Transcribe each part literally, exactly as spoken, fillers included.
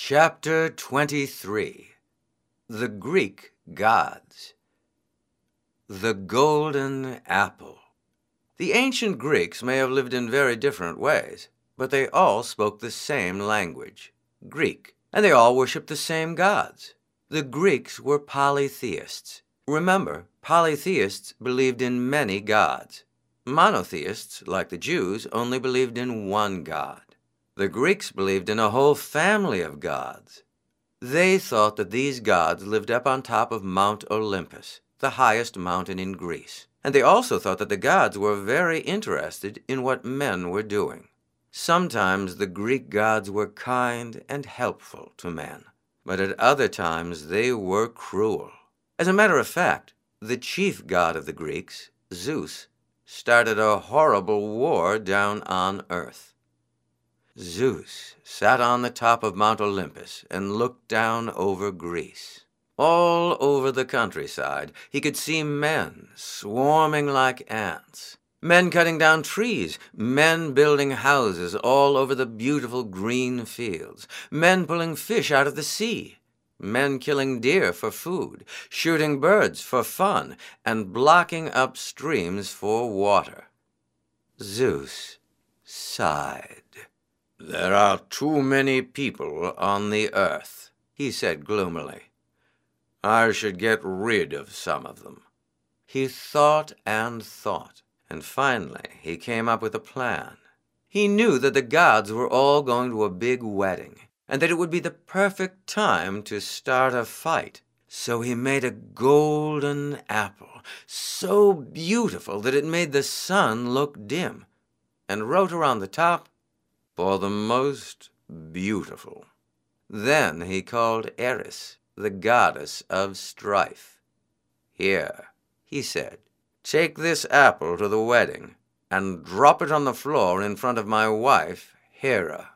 Chapter twenty-three. The Greek Gods. The Golden Apple. The ancient Greeks may have lived in very different ways, but they all spoke the same language, Greek, and they all worshipped the same gods. The Greeks were polytheists. Remember, polytheists believed in many gods. Monotheists, like the Jews, only believed in one god. The Greeks believed in a whole family of gods. They thought that these gods lived up on top of Mount Olympus, the highest mountain in Greece. And they also thought that the gods were very interested in what men were doing. Sometimes the Greek gods were kind and helpful to men, but at other times they were cruel. As a matter of fact, the chief god of the Greeks, Zeus, started a horrible war down on Earth. Zeus sat on the top of Mount Olympus and looked down over Greece. All over the countryside, he could see men swarming like ants, men cutting down trees, men building houses all over the beautiful green fields, men pulling fish out of the sea, men killing deer for food, shooting birds for fun, and blocking up streams for water. Zeus sighed. "There are too many people on the earth," he said gloomily. "I should get rid of some of them." He thought and thought, and finally he came up with a plan. He knew that the gods were all going to a big wedding, and that it would be the perfect time to start a fight. So he made a golden apple, so beautiful that it made the sun look dim, and wrote around the top, "For the most beautiful." Then he called Eris, the goddess of strife. "Here," he said, "take this apple to the wedding and drop it on the floor in front of my wife, Hera."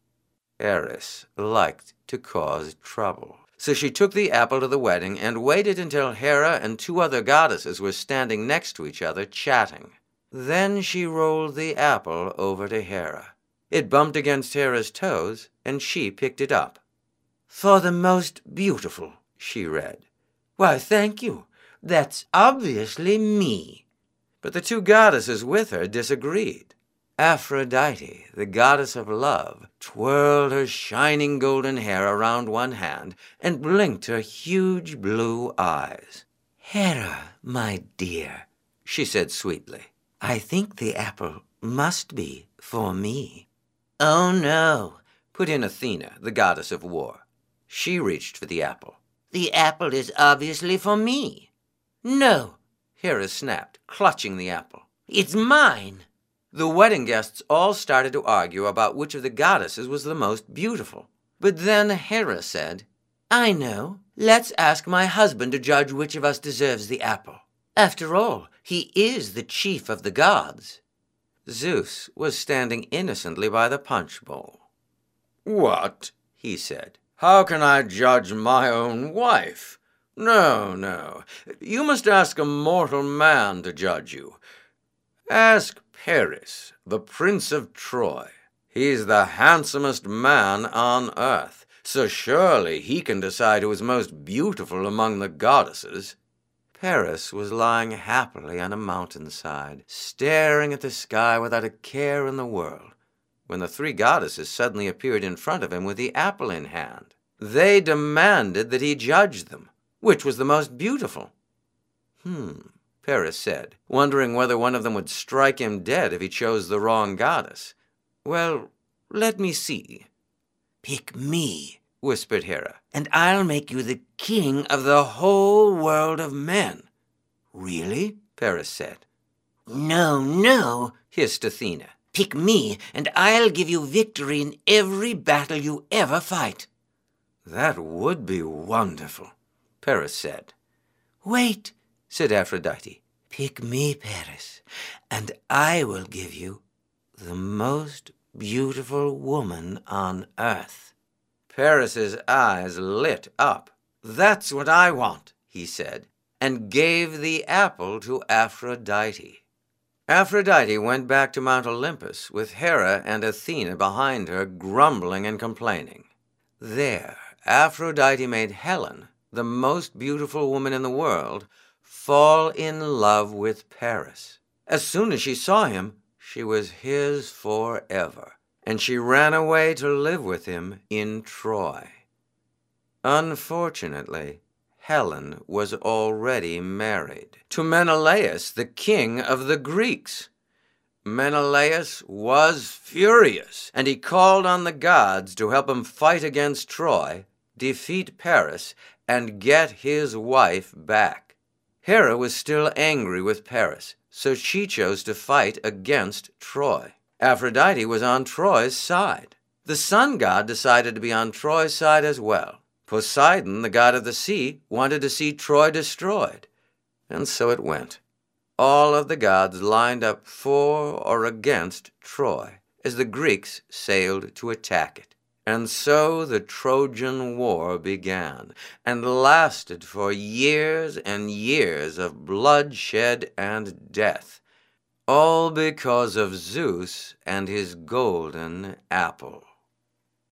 Eris liked to cause trouble, so she took the apple to the wedding and waited until Hera and two other goddesses were standing next to each other chatting. Then she rolled the apple over to Hera. It bumped against Hera's toes, and she picked it up. "For the most beautiful," she read. "Why, thank you. That's obviously me." But the two goddesses with her disagreed. Aphrodite, the goddess of love, twirled her shining golden hair around one hand and blinked her huge blue eyes. "Hera, my dear," she said sweetly, "I think the apple must be for me." "Oh, no," put in Athena, the goddess of war. She reached for the apple. "The apple is obviously for me." "No," Hera snapped, clutching the apple. "It's mine." The wedding guests all started to argue about which of the goddesses was the most beautiful. But then Hera said, "I know. Let's ask my husband to judge which of us deserves the apple. After all, he is the chief of the gods." Zeus was standing innocently by the punch bowl. "What?" he said. "How can I judge my own wife? No, no. You must ask a mortal man to judge you. Ask Paris, the Prince of Troy. He's the handsomest man on earth, so surely he can decide who is most beautiful among the goddesses." Paris was lying happily on a mountainside, staring at the sky without a care in the world, when the three goddesses suddenly appeared in front of him with the apple in hand. They demanded that he judge them, which was the most beautiful. Hmm, Paris said, wondering whether one of them would strike him dead if he chose the wrong goddess. "Well, let me see." "Pick me," whispered Hera, "and I'll make you the king of the whole world of men." "Really?" Paris said. "No, no," hissed Athena. "Pick me, and I'll give you victory in every battle you ever fight." "That would be wonderful," Paris said. "Wait," said Aphrodite. "Pick me, Paris, and I will give you the most beautiful woman on earth." Paris's eyes lit up. "That's what I want," he said, and gave the apple to Aphrodite. Aphrodite went back to Mount Olympus with Hera and Athena behind her, grumbling and complaining. There, Aphrodite made Helen, the most beautiful woman in the world, fall in love with Paris. As soon as she saw him, she was his forever, and she ran away to live with him in Troy. Unfortunately, Helen was already married to Menelaus, the king of the Greeks. Menelaus was furious, and he called on the gods to help him fight against Troy, defeat Paris, and get his wife back. Hera was still angry with Paris, so she chose to fight against Troy. Aphrodite was on Troy's side. The sun god decided to be on Troy's side as well. Poseidon, the god of the sea, wanted to see Troy destroyed, and so it went. All of the gods lined up for or against Troy as the Greeks sailed to attack it. And so the Trojan War began and lasted for years and years of bloodshed and death, all because of Zeus and his golden apple.